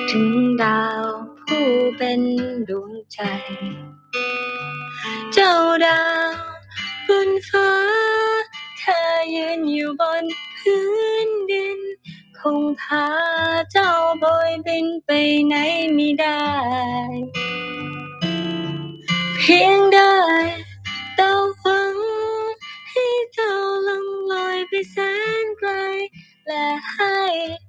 ถึงดาวผู้เป็นดวงใจเจ้าดาวบนฟ้าเธอยืนอยู่บนพื้นดินคงพาเจ้าโบยบินไปไหนไม่ได้เพียงได้แต่หวังให้เจ้าล่องลอยไปแสนไกลและให้